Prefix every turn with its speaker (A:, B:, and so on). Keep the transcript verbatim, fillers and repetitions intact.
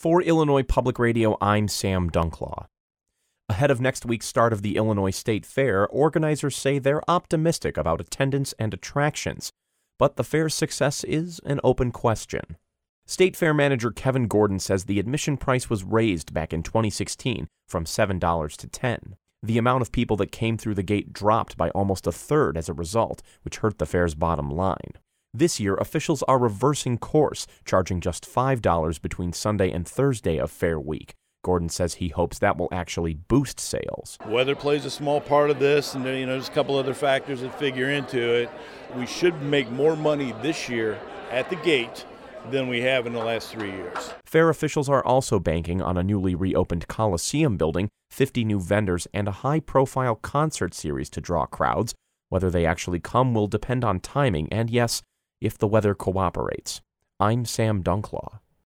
A: For Illinois Public Radio, I'm Sam Dunklaw. Ahead of next week's start of the Illinois State Fair, organizers say they're optimistic about attendance and attractions, but the fair's success is an open question. State Fair manager Kevin Gordon says the admission price was raised back in twenty sixteen from seven dollars to ten dollars. The amount of people that came through the gate dropped by almost a third as a result, which hurt the fair's bottom line. This year, officials are reversing course, charging just five dollars between Sunday and Thursday of Fair Week. Gordon says he hopes that will actually boost sales.
B: Weather plays a small part of this, and you know, there's a couple other factors that figure into it. We should make more money this year at the gate than we have in the last three years.
A: Fair officials are also banking on a newly reopened Coliseum building, fifty new vendors, and a high-profile concert series to draw crowds. Whether they actually come will depend on timing and, yes, if the weather cooperates. I'm Sam Dunklaw.